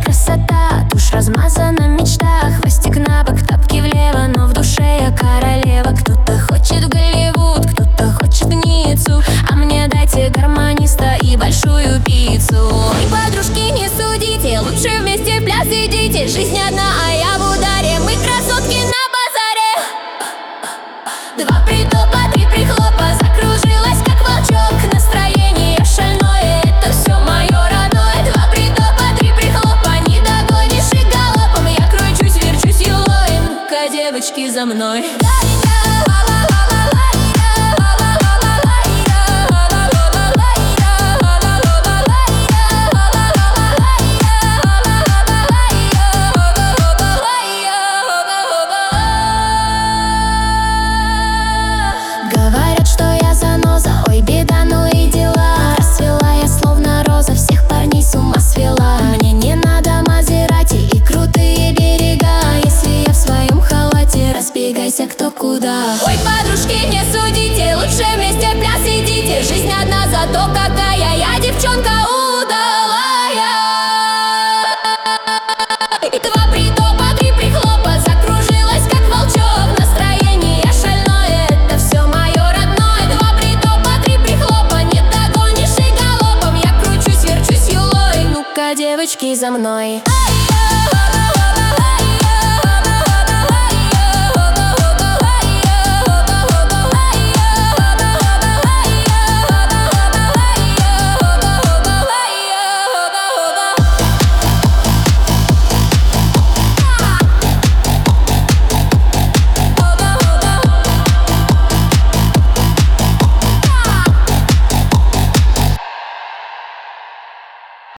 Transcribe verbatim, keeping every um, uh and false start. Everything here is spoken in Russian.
красота, тушь размазана в мечтах, хвостик на бок, тапки влево, но в душе я королева. Кто-то хочет в Голливуд, кто-то хочет в Ниццу, а мне дайте гармониста и большую пиццу. И подружки, не судите, лучше вместе в пляс идите. Жизнь одна, а я в ударе, мы красотки на базаре. Два притопа, три прихлопа, закружилась как волчок. Настроение шальное, это все мое родное. Два притопа, три прихлопа, не догонишь и галопом. Я кручусь, верчусь юлой, ну-ка, девочки, за мной. Говорят, что я заноза, ой, беда, ну и дела. Расцвела я словно роза, всех парней с ума свела. Мне не надо Мазерати и крутые берега. Если я в своем халате, разбегайся кто куда. Ой, подружки, не судите, лучше вместе в пляс идите. Жизнь одна, зато какая я девчонка удалая. Два притопа, три прихлопа, закружилась как волчок. Настроение шальное, это все мое родное. Два притопа, три прихлопа, не догонишь и галопом. Я кручусь, верчусь юлой, ну-ка, девочки, за мной.